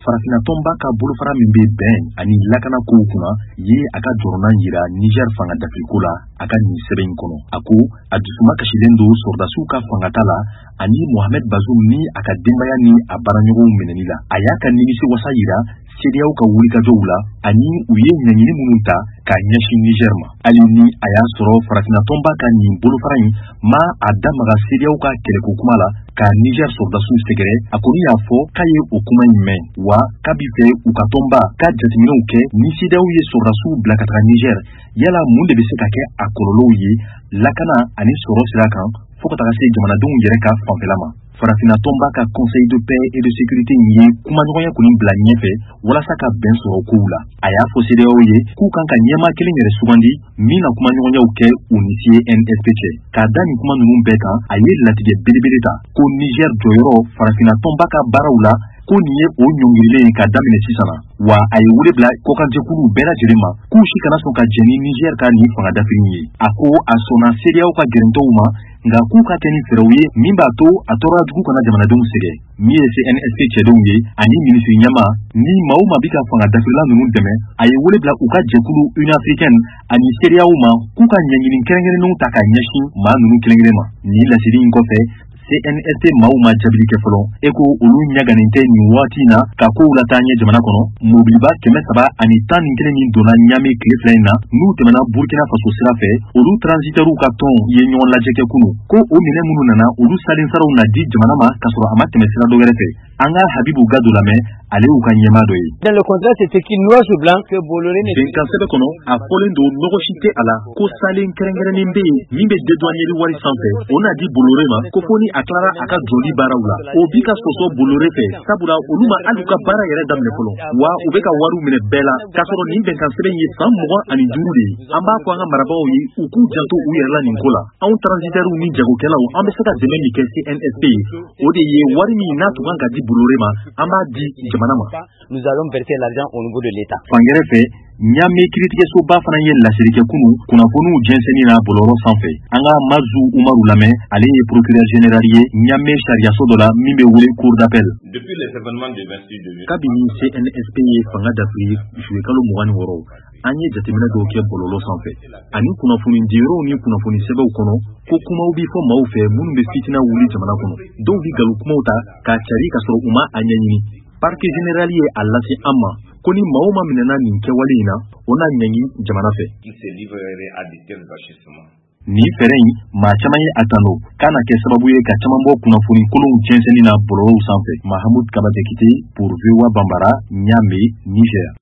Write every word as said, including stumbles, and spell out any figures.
farafina tɔnba ka bolofara min bɛ bɛn ani lakana kow kunna ye a ka jɔrɔna yira Niger fanga dafiriko la a ka nin sɛbɛn in kɔnɔ. A ko a dusuma kasilen don sɔrdasiw ka fangata la ani Mohamed Bazoum ni a ka denbaya ni a baaraɲɔgɔnw minɛni la. A y'a ka nimisi wasa yira C D A O ka wulikajɔw la ani u ye ɲɛɲini minnu ta k'a ɲɛsin Niger ma. Hali ni a y'a sɔrɔ farafina tɔnba ka nin bolofara in ma a damaga C D A O ka kɛlɛko kuma la ka Niger sɔrdasiw sɛgɛrɛ, a kɔni y'a fɔ k'a ye o kuma in mɛn wa k'a bi fɛ u ka tɔnba ka jateminɛw kɛ ni C D A O ye sɔrdasiw bila ka taga Niger, yala mun de bɛ se ka kɛ a kɔlɔlɔw ye lakana ani sɔrɔ sira kan fo ka taga se jamanadenw yɛrɛ ka fanfɛla ma. Farafina tɔnba ka Conseil de paix et de sécurité ye kumaɲɔgɔnya kɔni bila ɲɛfɛ walasa ka bɛn sɔrɔ kow la. A y'a fɔ C D A O ye k'u kan ka ɲɛma kelen yɛrɛ sugandi min na kumaɲɔgɔnyaw kɛ u ni C N S P cɛ. K'a da nin kuma ninnu bɛɛ kan, a ye latigɛ belebele ta ko Niger jɔyɔrɔ farafina tɔnba ka baaraw la ko nin ye o ɲɔngirilen ka daminɛ sisan na. Wa a ye wele bila kɔkanjɛkuluw bɛɛ lajɛlen ma k'u si kana sɔn ka jɛn ni Niger ka nin fanga dafiri ye. A ko a sɔnna C D A O ka gɛrɛntɔw ma nka k'u ka kɛ ni fɛɛrɛw ye min b'a to a tɔɔrɔ jugu kana jamanadenw sɛgɛ. Min ye C N S P cɛdenw ye ani minisiri ɲɛma ni maa o maa bi ka fanga dafirila ninnu dɛmɛ, a ye wele bila u ka jɛkulu Union Africaine ani C D A O ma k'u ka ɲɛɲini kɛrɛnkɛrɛnnenw ta ka ɲɛsin maa ninnu kelen kelen ma. Ni lasiri in kɔfɛ C N S P maaw ma jabili kɛ fɔlɔ. E ko olu ɲaganen tɛ nin waati in na ka kow lataa ɲɛ jamana kɔnɔ. Mobiliba kɛmɛ saba ani tan ni kelen min donna Ɲame tile fila in na n'u tɛmɛna Burkina Faso sira fɛ, olu transitɛriw ka tɔn ye ɲɔgɔn lajɛ kɛ kunu ko o minɛ minnu nana olu salen saraw na di jamana ma ka sɔrɔ a ma tɛmɛ sira dɔ wɛrɛ fɛ. An ka Habibu Gado lamɛn, ale y'u ka ɲɛmaa dɔ ye. Dans le contrat c'est écrit noir sur blanc que Bolloré ne bɛnkan sɛbɛn kɔnɔ a fɔlen don nɔgɔ si tɛ a la ko salen kɛrɛnkɛrɛnnen bɛ yen min bɛ dédouaner wari sanfɛ. O n'a di Bolloré ma ko fo ni a tilara a ka jɔli baaraw la. O bi ka sɔsɔ Bolloré fɛ sabula olu ma hali u ka baara yɛrɛ daminɛ fɔlɔ, wa u bɛ ka wariw minɛ bɛɛ la k'a sɔrɔ nin bɛnkan sɛbɛn ye san mugan ani duuru de ye. An b'a fɔ an ka marabagaw ye u k'u janto u yɛrɛ la nin ko la. Anw transitaires ni jagokɛlaw an bɛ se ka dɛmɛ min kɛ C N S P ye, o de ye wari min n'a tun kan ka di Bolloré ma an b'a di jamana ma. Nous allons verser l'argent au niveau de l'État. Fangɛrɛ fɛ Ɲame kiiritigɛsoba fana ye lasiri kɛ kunu kunnafoniw jɛnsɛnni na bɔlɔlɔ sanfɛ. An ka Mazu Umaru lamɛn, ale ye procureur général ye Ɲame sariyaso dɔ la min bɛ wele cour d'appel. Depuis les événements du vingt-six juillet, kabini C N S P ye fanga dafiri juillet kalo mugan ni wɔɔrɔ, an ye jateminɛ dɔw kɛ bɔlɔlɔ sanfɛ ani kunnafoni diyɔrɔw ni kunnafoni sɛbɛnw kɔnɔ ko kumaw bi fɔ maaw fɛ minnu bɛ fitina wuli jamana kɔnɔ. Dɔw bi galu kumaw ta k'a cari ka sɔrɔ u ma a ɲɛɲini. Parquet général ye a lase an ma ko ni maaw ma minɛna nin kɛwale in na o n'a ɲɛŋi jamana fɛ. qui se livrerait à de tels agissements. Ni fɛɛrɛ in maa caman ye a tando k'a na kɛ sababu ye ka caman bɔ kunnafoni kolonw jɛnsɛnni na bɔlɔlɔw sanfɛ. Mahamud Kabate Kite pour V O A Bambara, Ɲame, Niger.